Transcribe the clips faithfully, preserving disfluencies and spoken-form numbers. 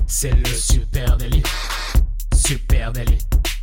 C'est le Super Daily. Super Daily.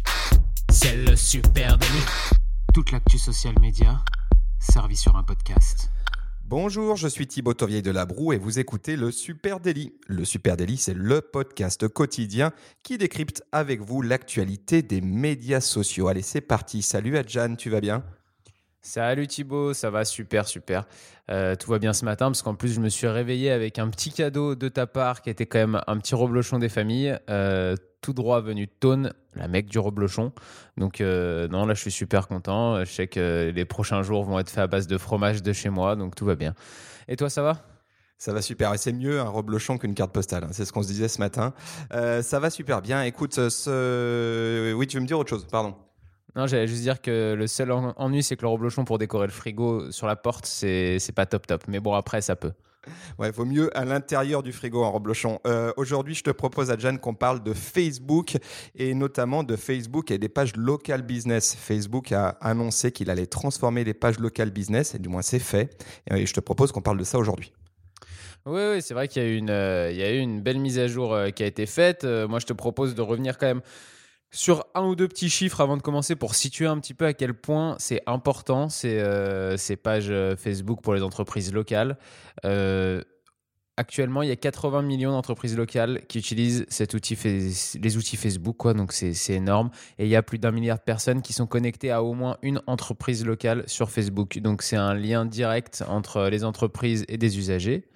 C'est le Super Daily. Toute l'actu social média servie sur un podcast. Bonjour, je suis Thibaut Tourvieille de Labroue et vous écoutez le Super Daily. Le Super Daily, c'est le podcast quotidien qui décrypte avec vous l'actualité des médias sociaux. Allez, c'est parti. Salut Adjan, tu vas bien ? Salut Thibaut, ça va super super. Euh, tout va bien ce matin parce qu'en plus je me suis réveillé avec un petit cadeau de ta part qui était quand même un petit reblochon des familles, euh, tout droit venu de Thônes, la mecque du reblochon. Donc euh, non, là je suis super content. Je sais que les prochains jours vont être faits à base de fromage de chez moi, donc tout va bien. Et toi, ça va ? Ça va super et c'est mieux un reblochon qu'une carte postale, hein. C'est ce qu'on se disait ce matin. Euh, ça va super bien. Écoute, ce... oui, tu veux me dire autre chose, pardon. Non, j'allais juste dire que le seul ennui, c'est que le reblochon pour décorer le frigo sur la porte, c'est, c'est pas top top. Mais bon, après, ça peut. Ouais, vaut mieux à l'intérieur du frigo en reblochon. Euh, aujourd'hui, je te propose, Adjan, qu'on parle de Facebook et notamment de Facebook et des pages local business. Facebook a annoncé qu'il allait transformer les pages local business, et du moins c'est fait. Et je te propose qu'on parle de ça aujourd'hui. Oui, oui, c'est vrai qu'il y a eu une, euh, il y a eu une belle mise à jour euh, qui a été faite. Euh, moi, je te propose de revenir quand même sur un ou deux petits chiffres avant de commencer pour situer un petit peu à quel point c'est important ces, euh, ces pages Facebook pour les entreprises locales. Euh, actuellement, il y a quatre-vingts millions d'entreprises locales qui utilisent cet outil, les outils Facebook, quoi, donc c'est, c'est énorme. Et il y a plus d'un milliard de personnes qui sont connectées à au moins une entreprise locale sur Facebook. Donc c'est un lien direct entre les entreprises et des usagers.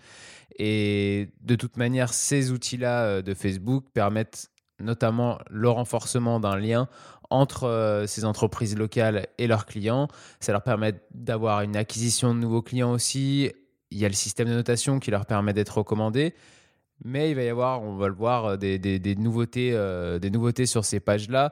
Et de toute manière, ces outils-là de Facebook permettent notamment le renforcement d'un lien entre euh, ces entreprises locales et leurs clients. Ça leur permet d'avoir une acquisition de nouveaux clients aussi. Il y a le système de notation qui leur permet d'être recommandés. Mais il va y avoir, on va le voir, des, des, des, nouveautés, euh, des nouveautés sur ces pages-là.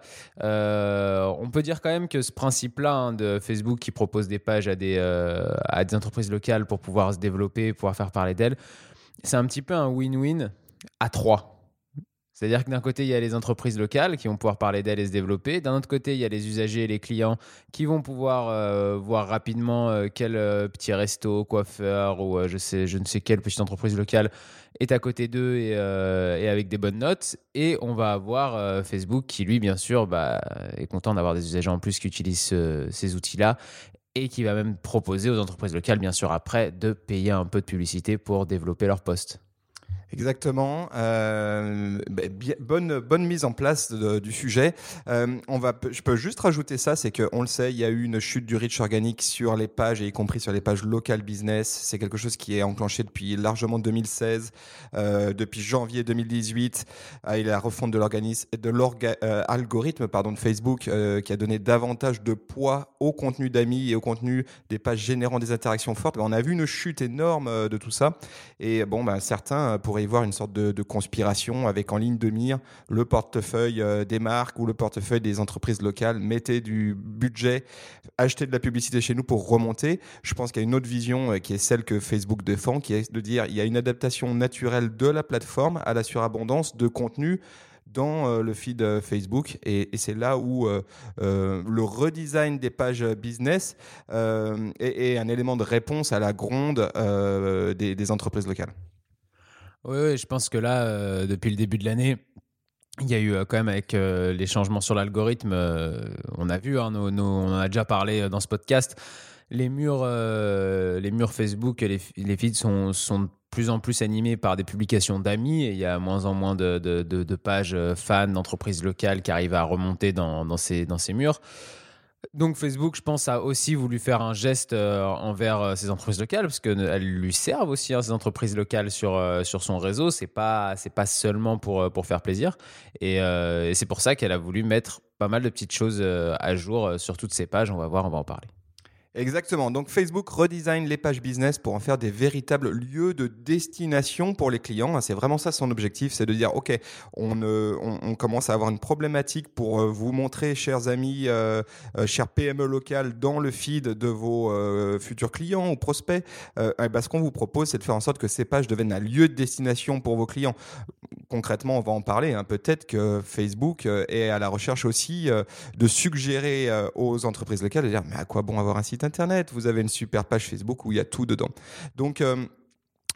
Euh, on peut dire quand même que ce principe-là hein, de Facebook qui propose des pages à des, euh, à des entreprises locales pour pouvoir se développer, pouvoir faire parler d'elles, c'est un petit peu un win-win à trois. C'est-à-dire que d'un côté, il y a les entreprises locales qui vont pouvoir parler d'elles et se développer. D'un autre côté, il y a les usagers et les clients qui vont pouvoir euh, voir rapidement euh, quel euh, petit resto, coiffeur ou euh, je, sais, je ne sais quelle petite entreprise locale est à côté d'eux et, euh, et avec des bonnes notes. Et on va avoir euh, Facebook qui, lui, bien sûr, bah, est content d'avoir des usagers en plus qui utilisent euh, ces outils-là et qui va même proposer aux entreprises locales, bien sûr, après, de payer un peu de publicité pour développer leur poste. Exactement. Euh, bien, bonne, bonne mise en place de, du sujet. Euh, on va, je peux juste rajouter ça, c'est qu'on le sait, il y a eu une chute du reach organique sur les pages, et y compris sur les pages local business. C'est quelque chose qui est enclenché depuis largement deux mille seize. Euh, depuis janvier deux mille dix-huit, euh, il y a la refonte de l'organisme, de l'algorithme euh, pardon, de Facebook euh, qui a donné davantage de poids au contenu d'amis et au contenu des pages générant des interactions fortes. On a vu une chute énorme euh, de tout ça. Et bon, ben, certains, pour y voir une sorte de, de conspiration avec en ligne de mire le portefeuille euh, des marques ou le portefeuille des entreprises locales. Mettez du budget, achetez de la publicité chez nous pour remonter. Je pense qu'il y a une autre vision euh, qui est celle que Facebook défend, qui est de dire il y a une adaptation naturelle de la plateforme à la surabondance de contenu dans euh, le feed euh, Facebook et, et c'est là où euh, euh, le redesign des pages business euh, est, est un élément de réponse à la gronde euh, des, des entreprises locales. Oui, oui, je pense que là, euh, depuis le début de l'année, il y a eu euh, quand même avec euh, les changements sur l'algorithme, euh, on a vu, hein, nos, nos, on en a déjà parlé dans ce podcast, les murs, euh, les murs Facebook, les, les feeds sont, sont de plus en plus animés par des publications d'amis et il y a moins en moins de, de, de, de pages fans d'entreprises locales qui arrivent à remonter dans, dans, ces, dans ces murs. Donc Facebook, je pense, a aussi voulu faire un geste euh, envers euh, ces entreprises locales parce qu'elles lui servent aussi, hein, ces entreprises locales sur, euh, sur son réseau. C'est pas, c'est pas seulement pour, pour faire plaisir. Et, euh, et c'est pour ça qu'elle a voulu mettre pas mal de petites choses euh, à jour euh, sur toutes ces pages. On va voir, on va en parler. Exactement. Donc Facebook redesign les pages business pour en faire des véritables lieux de destination pour les clients. C'est vraiment ça son objectif, c'est de dire ok, on, euh, on, on commence à avoir une problématique pour euh, vous montrer, chers amis, euh, euh, chers P M E locales, dans le feed de vos euh, futurs clients ou prospects. Euh, et ben, ce qu'on vous propose, c'est de faire en sorte que ces pages deviennent un lieu de destination pour vos clients. Concrètement, on va en parler. Hein. Peut-être que Facebook euh, est à la recherche aussi euh, de suggérer euh, aux entreprises locales de dire mais à quoi bon avoir un site internet ? Vous avez une super page Facebook où il y a tout dedans. Donc, euh,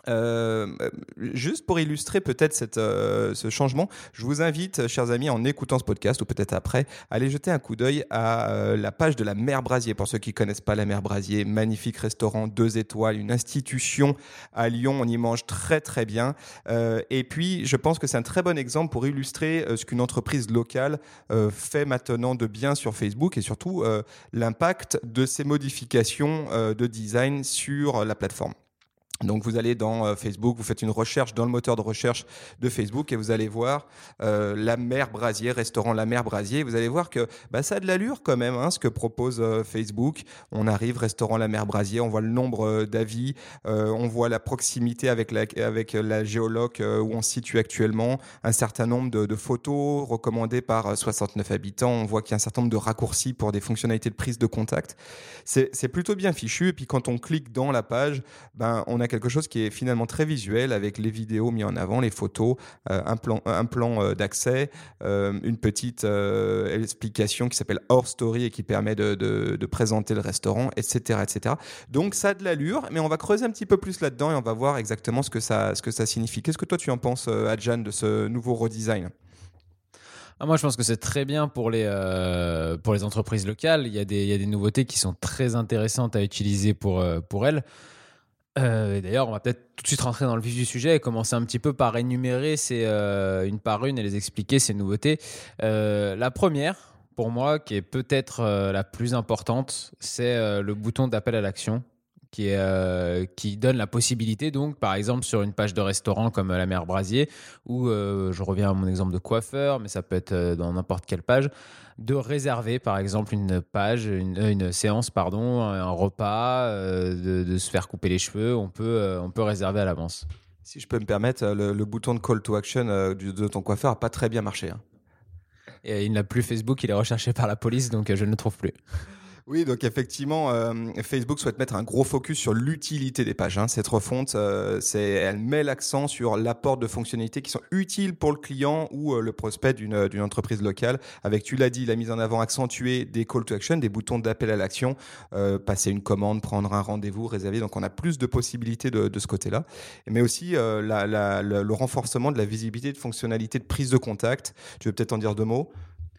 Euh, juste pour illustrer peut-être cette, euh, ce changement, je vous invite, chers amis, en écoutant ce podcast ou peut-être après, à aller jeter un coup d'œil à euh, la page de la Mère Brasier. Pour ceux qui connaissent pas la Mère Brasier, magnifique restaurant, deux étoiles, une institution à Lyon. On y mange très très bien. Euh, et puis, je pense que c'est un très bon exemple pour illustrer euh, ce qu'une entreprise locale euh, fait maintenant de bien sur Facebook et surtout euh, l'impact de ces modifications euh, de design sur la plateforme. Donc vous allez dans euh, Facebook, vous faites une recherche dans le moteur de recherche de Facebook et vous allez voir euh, la Mère Brasier, restaurant La Mère Brasier. Vous allez voir que bah, ça a de l'allure quand même, hein, ce que propose euh, Facebook. On arrive, restaurant La Mère Brasier, on voit le nombre euh, d'avis, euh, on voit la proximité avec la, avec la géologue euh, où on se situe actuellement, un certain nombre de, de photos recommandées par soixante-neuf habitants. On voit qu'il y a un certain nombre de raccourcis pour des fonctionnalités de prise de contact. C'est, c'est plutôt bien fichu. Et puis quand on clique dans la page, ben, on a quelque chose qui est finalement très visuel avec les vidéos mises en avant, les photos, euh, un plan, un plan euh, d'accès, euh, une petite euh, explication qui s'appelle Hors Story et qui permet de, de, de présenter le restaurant, et cetera, et cetera. Donc ça a de l'allure, mais on va creuser un petit peu plus là-dedans et on va voir exactement ce que ça, ce que ça signifie. Qu'est-ce que toi tu en penses, Adjan, de ce nouveau redesign ? Ah, moi, je pense que c'est très bien pour les, euh, pour les entreprises locales. Il y a des, il y a des nouveautés qui sont très intéressantes à utiliser pour, euh, pour elles. Euh, et d'ailleurs, on va peut-être tout de suite rentrer dans le vif du sujet et commencer un petit peu par énumérer ces, euh, une par une et les expliquer, ces nouveautés. Euh, la première, pour moi, qui est peut-être euh, la plus importante, c'est euh, le bouton d'appel à l'action qui, est, euh, qui donne la possibilité, donc, par exemple, sur une page de restaurant comme La Mère Brasier, ou euh, je reviens à mon exemple de coiffeur, mais ça peut être euh, dans n'importe quelle page, de réserver, par exemple, une page, une, une séance, pardon, un repas, euh, de, de se faire couper les cheveux, on peut, euh, on peut réserver à l'avance. Si je peux me permettre, le, le bouton de call to action euh, du, de ton coiffeur n'a pas très bien marché. Hein. Et il n'a plus Facebook, il est recherché par la police, donc euh, je ne le trouve plus. Oui, donc effectivement, euh, Facebook souhaite mettre un gros focus sur l'utilité des pages. Hein. Cette refonte, euh, c'est, elle met l'accent sur l'apport de fonctionnalités qui sont utiles pour le client ou euh, le prospect d'une, d'une entreprise locale. Avec, tu l'as dit, la mise en avant accentuée des call to action, des boutons d'appel à l'action, euh, passer une commande, prendre un rendez-vous, réserver. Donc, on a plus de possibilités de, de ce côté-là. Mais aussi euh, la, la, le, le renforcement de la visibilité de fonctionnalités de prise de contact. Tu veux peut-être en dire deux mots ?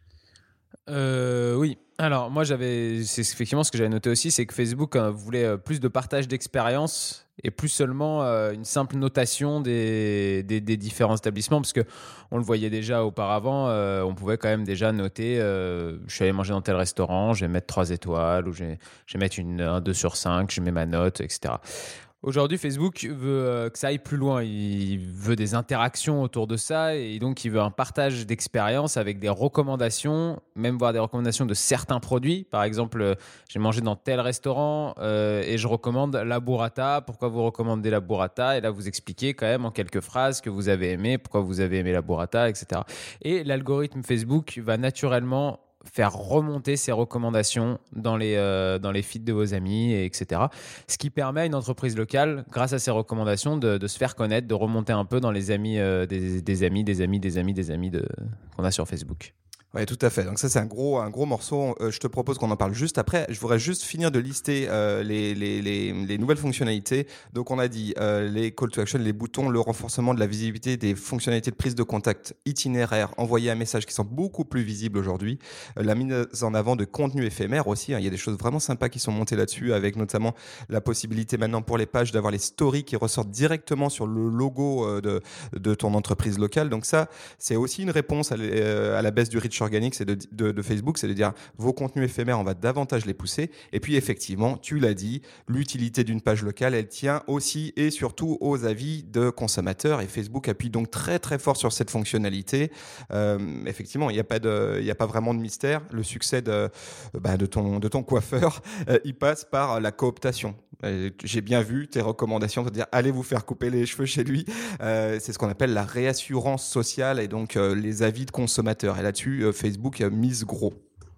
Euh, oui. Alors moi j'avais, c'est effectivement ce que j'avais noté aussi, c'est que Facebook euh, voulait euh, plus de partage d'expérience et plus seulement euh, une simple notation des, des, des différents établissements, parce que on le voyait déjà auparavant, euh, on pouvait quand même déjà noter, euh, je suis allé manger dans tel restaurant, je vais mettre trois étoiles ou je vais, je vais mettre une, un deux sur cinq, je mets ma note, et cetera. Aujourd'hui, Facebook veut euh, que ça aille plus loin. Il veut des interactions autour de ça et donc il veut un partage d'expérience avec des recommandations, même voire des recommandations de certains produits. Par exemple, euh, j'ai mangé dans tel restaurant euh, et je recommande la burrata. Pourquoi vous recommandez la burrata ? Et là, vous expliquez quand même en quelques phrases que vous avez aimé, pourquoi vous avez aimé la burrata, et cetera. Et l'algorithme Facebook va naturellement faire remonter ces recommandations dans les, euh, dans les feeds de vos amis, et etc. Ce qui permet à une entreprise locale, grâce à ces recommandations, de, de se faire connaître, de remonter un peu dans les amis, euh, des, des amis, des amis, des amis, des amis de, qu'on a sur Facebook. Oui, tout à fait. Donc ça, c'est un gros, un gros morceau. Euh, je te propose qu'on en parle juste après. Je voudrais juste finir de lister euh, les, les, les, les nouvelles fonctionnalités. Donc on a dit euh, les call to action, les boutons, le renforcement de la visibilité des fonctionnalités de prise de contact itinéraire, envoyer un message qui sont beaucoup plus visibles aujourd'hui. Euh, la mise en avant de contenu éphémère aussi. Hein. Il y a des choses vraiment sympas qui sont montées là-dessus, avec notamment la possibilité maintenant pour les pages d'avoir les stories qui ressortent directement sur le logo euh, de, de ton entreprise locale. Donc ça, c'est aussi une réponse à, euh, à la baisse du reach organique, c'est de, de, de Facebook, c'est de dire vos contenus éphémères, on va davantage les pousser. Et puis effectivement, tu l'as dit, l'utilité d'une page locale, elle tient aussi et surtout aux avis de consommateurs. Et Facebook appuie donc très très fort sur cette fonctionnalité. Euh, effectivement, il n'y a pas de, il n'y a pas vraiment de mystère. Le succès de, bah, de ton, de ton coiffeur, euh, il passe par la cooptation. Euh, j'ai bien vu tes recommandations de dire allez vous faire couper les cheveux chez lui. Euh, c'est ce qu'on appelle la réassurance sociale et donc euh, les avis de consommateurs. Et là-dessus, euh, Facebook a mise gros.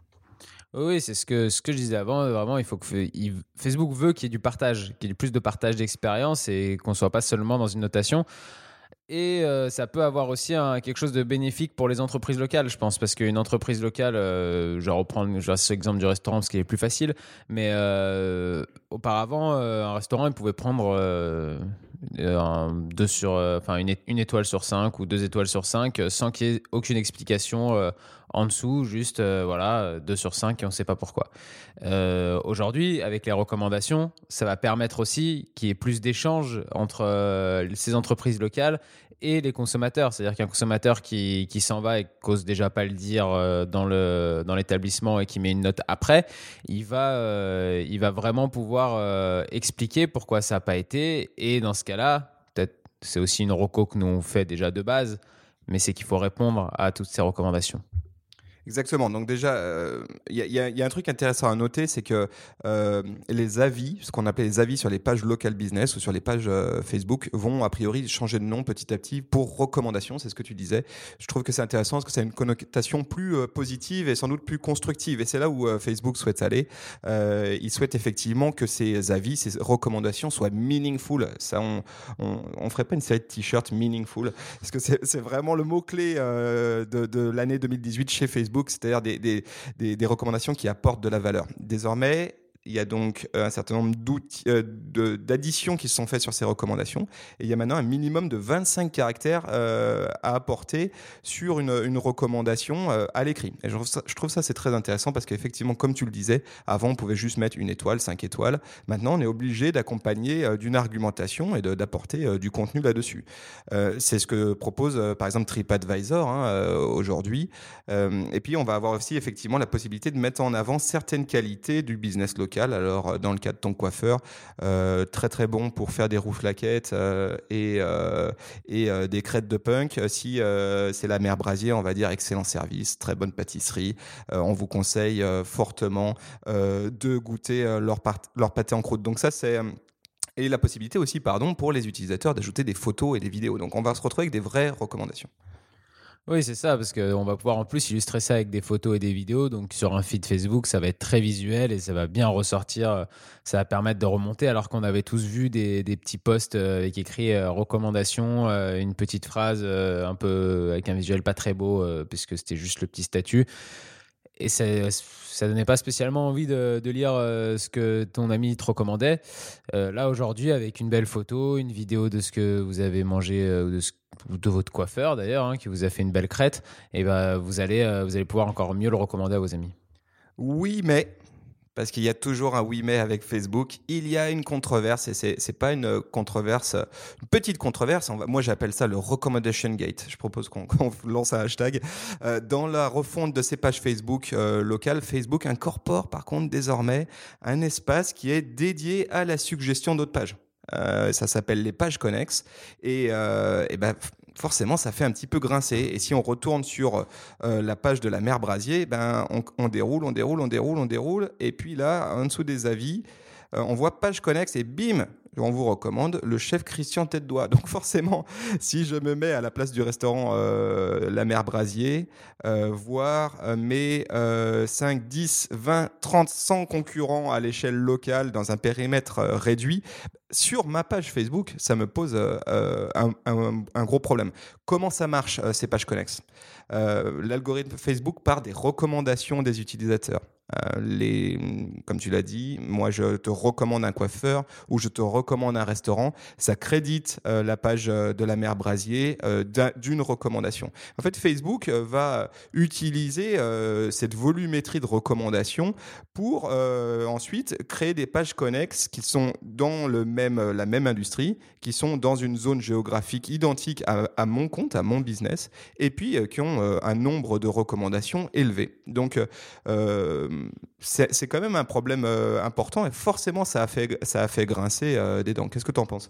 Oui, c'est ce que, ce que je disais avant. Vraiment, il faut que il, Facebook veut qu'il y ait du partage, qu'il y ait plus de partage d'expérience et qu'on ne soit pas seulement dans une notation. Et euh, ça peut avoir aussi un, quelque chose de bénéfique pour les entreprises locales, je pense, parce qu'une entreprise locale, euh, je vais reprendre je vais cet exemple du restaurant parce qu'il est plus facile, mais euh, auparavant, euh, un restaurant, il pouvait prendre euh, euh, un deux sur, euh, enfin une, é- une étoile sur cinq ou deux étoiles sur cinq, euh, sans qu'il y ait aucune explication euh, en dessous, juste euh, voilà, deux sur cinq et on ne sait pas pourquoi. Euh, aujourd'hui, avec les recommandations, ça va permettre aussi qu'il y ait plus d'échanges entre euh, ces entreprises locales et les consommateurs. C'est-à-dire qu'un consommateur qui, qui s'en va et qui n'ose déjà pas le dire euh, dans, le, dans l'établissement et qui met une note après, il va, euh, il va vraiment pouvoir euh, expliquer pourquoi ça n'a pas été. Et dans ce cas-là, peut-être c'est aussi une reco que nous on fait déjà de base, mais c'est qu'il faut répondre à toutes ces recommandations. Exactement. Donc déjà, il euh, y, y, y a un truc intéressant à noter, c'est que euh, les avis, ce qu'on appelle les avis sur les pages local business ou sur les pages euh, Facebook, vont a priori changer de nom petit à petit pour recommandations. C'est ce que tu disais. Je trouve que c'est intéressant parce que ça a une connotation plus euh, positive et sans doute plus constructive. Et c'est là où euh, Facebook souhaite aller. Euh, il souhaite effectivement que ces avis, ces recommandations soient meaningful. Ça, on, on, on ferait pas une série de t-shirts meaningful parce que c'est, c'est vraiment le mot clé euh, de, de l'année deux mille dix-huit chez Facebook. C'est-à-dire des, des, des, des recommandations qui apportent de la valeur. Désormais, il y a donc un certain nombre d'outils, euh, de, d'additions qui se sont faites sur ces recommandations. Et il y a maintenant un minimum de vingt-cinq caractères euh, à apporter sur une, une recommandation euh, à l'écrit. Et je trouve, ça, je trouve ça c'est très intéressant parce qu'effectivement, comme tu le disais, avant on pouvait juste mettre une étoile, cinq étoiles. Maintenant, on est obligé d'accompagner euh, d'une argumentation et de, d'apporter euh, du contenu là-dessus. Euh, c'est ce que propose euh, par exemple TripAdvisor hein, euh, aujourd'hui. Euh, et puis, on va avoir aussi effectivement la possibilité de mettre en avant certaines qualités du business local. Alors, dans le cas de ton coiffeur, euh, très très bon pour faire des rouflaquettes euh, et, euh, et euh, des crêtes de punk. Si euh, c'est la mère Brasier, on va dire excellent service, très bonne pâtisserie. Euh, on vous conseille euh, fortement euh, de goûter euh, leur, part- leur pâté en croûte. Donc ça, c'est... Et la possibilité aussi, pardon, pour les utilisateurs d'ajouter des photos et des vidéos. Donc, on va se retrouver avec des vraies recommandations. Oui, c'est ça, parce qu'on va pouvoir en plus illustrer ça avec des photos et des vidéos. Donc, sur un feed Facebook, ça va être très visuel et ça va bien ressortir. Ça va permettre de remonter, alors qu'on avait tous vu des, des petits posts avec écrit euh, recommandations, euh, une petite phrase euh, un peu avec un visuel pas très beau, euh, puisque c'était juste le petit statut. Et ça, ça donnait pas spécialement envie de, de lire euh, ce que ton ami te recommandait. Euh, là, aujourd'hui, avec une belle photo, une vidéo de ce que vous avez mangé, euh, de, ce, de votre coiffeur d'ailleurs, hein, qui vous a fait une belle crête, et ben, vous, allez, euh, vous allez pouvoir encore mieux le recommander à vos amis. Oui, mais... Parce qu'il y a toujours un oui mais avec Facebook. Il y a une controverse et c'est c'est pas une controverse, une petite controverse. On va, moi j'appelle ça le recommendation gate. Je propose qu'on, qu'on lance un hashtag. Euh, dans la refonte de ces pages Facebook euh, locales, Facebook incorpore par contre désormais un espace qui est dédié à la suggestion d'autres pages. Euh, ça s'appelle les pages connexes et, euh, et ben forcément, ça fait un petit peu grincer. Et si on retourne sur euh, la page de la mère Brasier, ben, on, on déroule, on déroule, on déroule, on déroule. Et puis là, en dessous des avis, euh, on voit page connexe et bim, on vous recommande le chef Christian Tête-Doigt. Donc forcément, si je me mets à la place du restaurant euh, La Mère Brasier, euh, voir euh, mes euh, cinq, dix, vingt, trente, cent concurrents à l'échelle locale dans un périmètre euh, réduit, sur ma page Facebook, ça me pose euh, un, un, un gros problème. Comment ça marche, euh, ces pages connexes ? euh, L'algorithme Facebook part des recommandations des utilisateurs. Euh, les, comme tu l'as dit, moi je te recommande un coiffeur ou je te recommande un restaurant, ça crédite euh, la page de la mère Brasier euh, d'une recommandation. En fait, Facebook euh, va utiliser euh, cette volumétrie de recommandations pour euh, ensuite créer des pages connexes qui sont dans le même, la même industrie, qui sont dans une zone géographique identique à, à mon compte, à mon business, et puis euh, qui ont euh, un nombre de recommandations élevé. Donc, euh, c'est, c'est quand même un problème euh, important et forcément ça a fait, ça a fait grincer euh, des dents. Qu'est-ce que tu en penses ?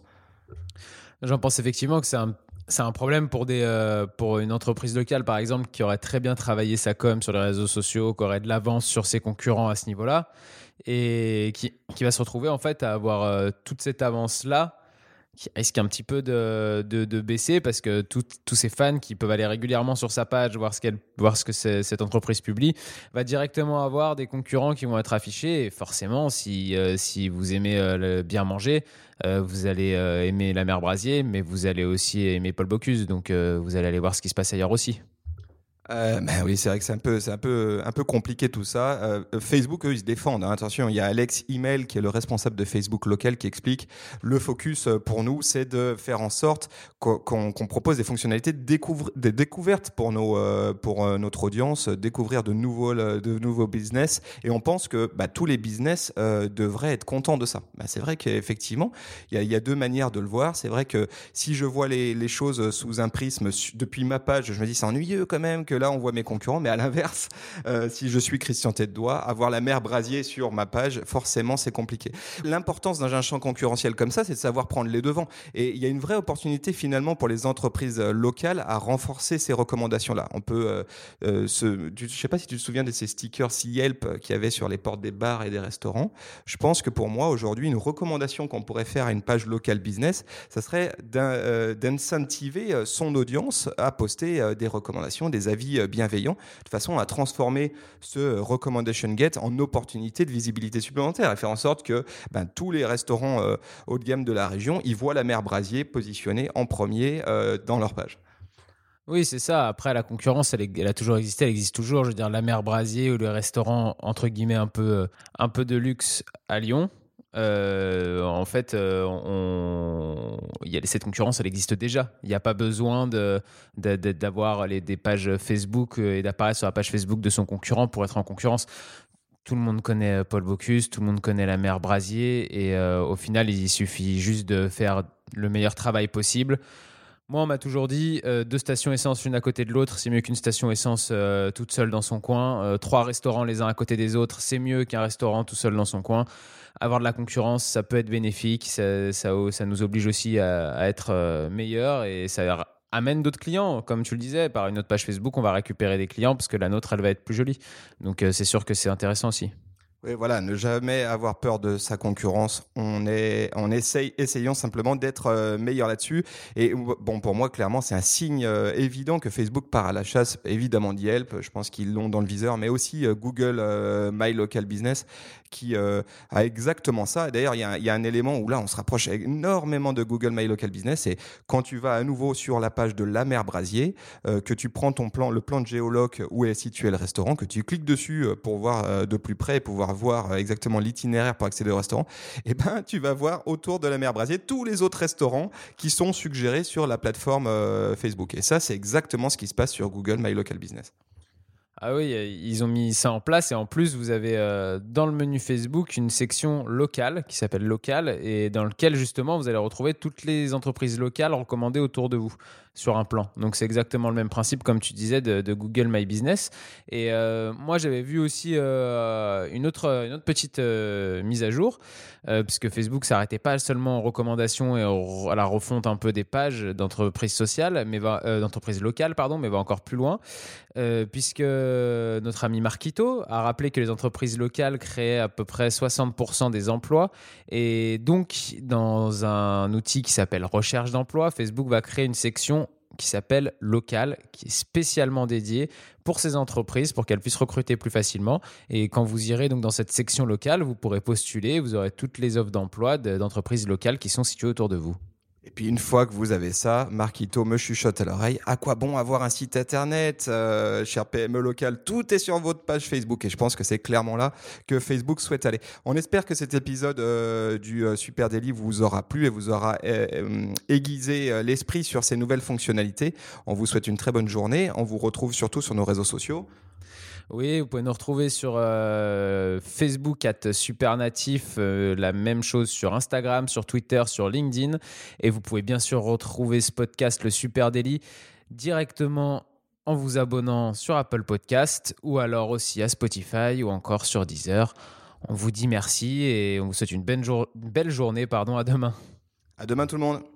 J'en pense effectivement que c'est un, c'est un problème pour, des, euh, pour une entreprise locale, par exemple, qui aurait très bien travaillé sa com sur les réseaux sociaux, qui aurait de l'avance sur ses concurrents à ce niveau-là, et qui, qui va se retrouver en fait à avoir euh, toute cette avance-là, qui risque un petit peu de, de, de baisser parce que tous ces fans qui peuvent aller régulièrement sur sa page, voir ce, qu'elle, voir ce que cette entreprise publie, va directement avoir des concurrents qui vont être affichés. Et forcément, si, euh, si vous aimez euh, le bien manger, euh, vous allez euh, aimer la mère Brasier, mais vous allez aussi aimer Paul Bocuse. Donc, euh, vous allez aller voir ce qui se passe ailleurs aussi. Euh, ben oui, c'est vrai que c'est un peu, c'est un peu, un peu compliqué tout ça. Euh, Facebook, eux, ils se défendent, hein. Attention, il y a Alex Email qui est le responsable de Facebook local qui explique le focus euh, pour nous, c'est de faire en sorte qu'on, qu'on, qu'on propose des fonctionnalités de, découvre, de découverte pour nos, euh, pour euh, notre audience, découvrir de nouveaux, de nouveaux business. Et on pense que bah, tous les business euh, devraient être contents de ça. Bah, c'est vrai qu'effectivement, il y a, il y a deux manières de le voir. C'est vrai que si je vois les, les choses sous un prisme depuis ma page, je me dis c'est ennuyeux quand même que là on voit mes concurrents, mais à l'inverse, euh, si je suis Christian Tête-Doigt, avoir la mère Brasier sur ma page, forcément c'est compliqué. L'importance dans un champ concurrentiel comme ça, c'est de savoir prendre les devants. Et il y a une vraie opportunité finalement pour les entreprises locales à renforcer ces recommandations-là. On peut, euh, euh, se, je ne sais pas si tu te souviens de ces stickers Yelp qu'il y avait sur les portes des bars et des restaurants. Je pense que pour moi aujourd'hui, une recommandation qu'on pourrait faire à une page locale business, ça serait d'in, euh, d'incentiver son audience à poster euh, des recommandations, des avis bienveillant, de façon à transformer ce recommendation get en opportunité de visibilité supplémentaire et faire en sorte que ben, tous les restaurants euh, haut de gamme de la région, ils voient la mère Brasier positionnée en premier euh, dans leur page. Oui, c'est ça. Après, la concurrence, elle, est, elle a toujours existé, elle existe toujours. Je veux dire, la mère Brasier ou le restaurant, entre guillemets, un peu, un peu de luxe à Lyon. Euh, en fait, euh, on, il y a, cette concurrence, elle existe déjà. Il n'y a pas besoin de, de, de, d'avoir les, des pages Facebook et d'apparaître sur la page Facebook de son concurrent pour être en concurrence. Tout le monde connaît Paul Bocuse, tout le monde connaît la mère Brasier et euh, au final, il suffit juste de faire le meilleur travail possible. Moi, on m'a toujours dit euh, deux stations essence l'une à côté de l'autre, c'est mieux qu'une station essence euh, toute seule dans son coin. Euh, trois restaurants les uns à côté des autres, c'est mieux qu'un restaurant tout seul dans son coin. Avoir de la concurrence, ça peut être bénéfique, ça, ça, ça nous oblige aussi à, à être euh, meilleurs et ça amène d'autres clients. Comme tu le disais, par une autre page Facebook, on va récupérer des clients parce que la nôtre, elle va être plus jolie. Donc, euh, c'est sûr que c'est intéressant aussi. Oui, voilà, ne jamais avoir peur de sa concurrence. On est, on essaye, essayons simplement d'être euh, meilleur là-dessus. Et bon, pour moi, clairement, c'est un signe euh, évident que Facebook part à la chasse, évidemment, d'Yelp. Je pense qu'ils l'ont dans le viseur, mais aussi euh, Google euh, My Local Business qui euh, a exactement ça. D'ailleurs, il y, y a un élément où là, on se rapproche énormément de Google My Local Business. Et quand tu vas à nouveau sur la page de la mère Brasier, euh, que tu prends ton plan, le plan de géoloc où est situé le restaurant, que tu cliques dessus pour voir euh, de plus près et pouvoir voir exactement l'itinéraire pour accéder au restaurant, et ben tu vas voir autour de la mère Brasier tous les autres restaurants qui sont suggérés sur la plateforme euh, Facebook. Et ça, c'est exactement ce qui se passe sur Google My Local Business. Ah oui, ils ont mis ça en place et en plus, vous avez euh, dans le menu Facebook une section locale qui s'appelle Local et dans lequel justement vous allez retrouver toutes les entreprises locales recommandées autour de vous sur un plan. Donc c'est exactement le même principe comme tu disais de, de Google My Business. Et euh, moi j'avais vu aussi euh, une, autre, une autre petite euh, mise à jour euh, puisque Facebook s'arrêtait pas seulement aux recommandations et au, à la refonte un peu des pages d'entreprises sociales, mais va, euh, d'entreprises locales pardon, mais va encore plus loin. Euh, puisque notre ami Marquito a rappelé que les entreprises locales créaient à peu près soixante pour cent des emplois et donc dans un outil qui s'appelle recherche d'emploi, Facebook va créer une section qui s'appelle Local, qui est spécialement dédiée pour ces entreprises, pour qu'elles puissent recruter plus facilement. Et quand vous irez donc dans cette section locale, vous pourrez postuler, vous aurez toutes les offres d'emploi d'entreprises locales qui sont situées autour de vous. Et puis une fois que vous avez ça, Marquito me chuchote à l'oreille, à quoi bon avoir un site internet, euh, cher P M E local, tout est sur votre page Facebook. Et je pense que c'est clairement là que Facebook souhaite aller. On espère que cet épisode euh, du euh, Super Daily vous aura plu et vous aura euh, euh, aiguisé euh, l'esprit sur ces nouvelles fonctionnalités. On vous souhaite une très bonne journée. On vous retrouve surtout sur nos réseaux sociaux. Oui, vous pouvez nous retrouver sur euh, Facebook at Supernatif, euh, la même chose sur Instagram, sur Twitter, sur LinkedIn. Et vous pouvez bien sûr retrouver ce podcast, le Super Daily, directement en vous abonnant sur Apple Podcast ou alors aussi à Spotify ou encore sur Deezer. On vous dit merci et on vous souhaite une belle, jour- belle journée. Pardon, à demain. À demain tout le monde.